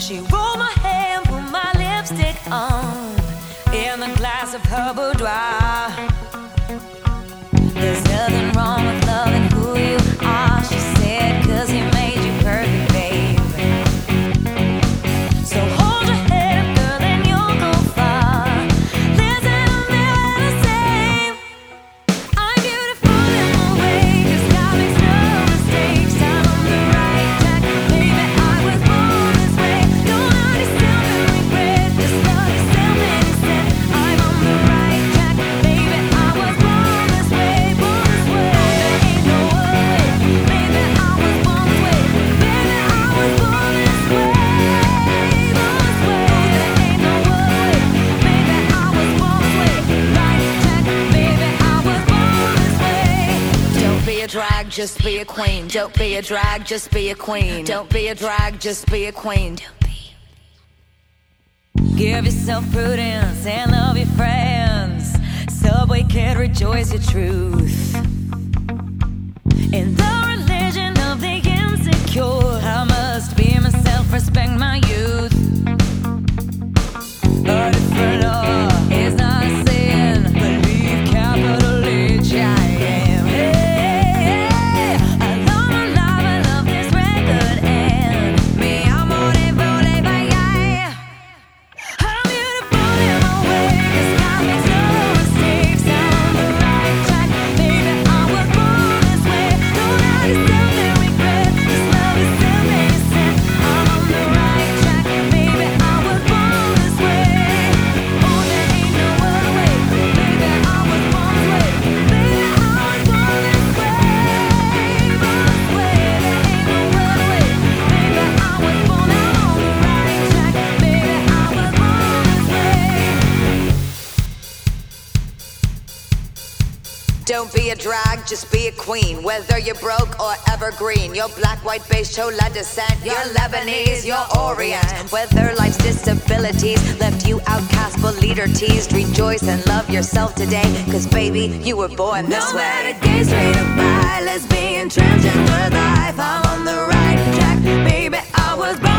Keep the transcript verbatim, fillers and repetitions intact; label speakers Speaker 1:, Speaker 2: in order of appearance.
Speaker 1: She rolled my hair and put my lipstick on in a glass of her boudoir. There's nothing wrong with loving who you are, she said, 'cause he made you perfect, babe. So hold your head up, girl, and you'll go far. Listen, I'm never the same. I'm beautiful in my way, 'cause God makes no mistakes. I'm on the right track, baby, I was born this way. Don't hurt yourself and regret, just love yourself instead. I'm on the right track, baby, I was born this way, born this way. There ain't no other way, baby, I was born this way. Baby, I was born this way, born this way. There ain't no other way, baby, I was born this way. Right track, baby, I was born this way. Don't be a drag, just be a queen. Don't be a drag, just be a queen. Don't be a drag, just be a queen. Don't be. Give yourself prudence and love your friends. Subway kid, rejoice your truth. In the religion of the insecure, I must be myself, respect my youth. A different law is not a sin. Believe capital H I am. Hey, I love my life, I love this record, and me, I'm on it, voted by guy. I'm beautiful in my way, 'cause God makes no mistakes. I'm on the right track, baby, I was born this way. Don't hurt yourself and regret, just love yourself instead. I'm on the right track, baby, I was born this way. Oh, there ain't no other way, baby, I was born this way. Baby, I was born this way, born this way. There ain't no other way, baby, I was born. I'm on the right track, baby, I was born this way.
Speaker 2: Don't be a drag, just be a queen. Whether you're broke or evergreen, you're black, white, beige, chola descent, you're Lebanese, you're Orient. Whether life's disabilities left you outcast but leader teased, rejoice and love yourself today, 'cause baby, you were born this
Speaker 1: No
Speaker 2: way.
Speaker 1: matter gay, straight or bi, lesbian, transgender life, I'm on the right track, baby, I was born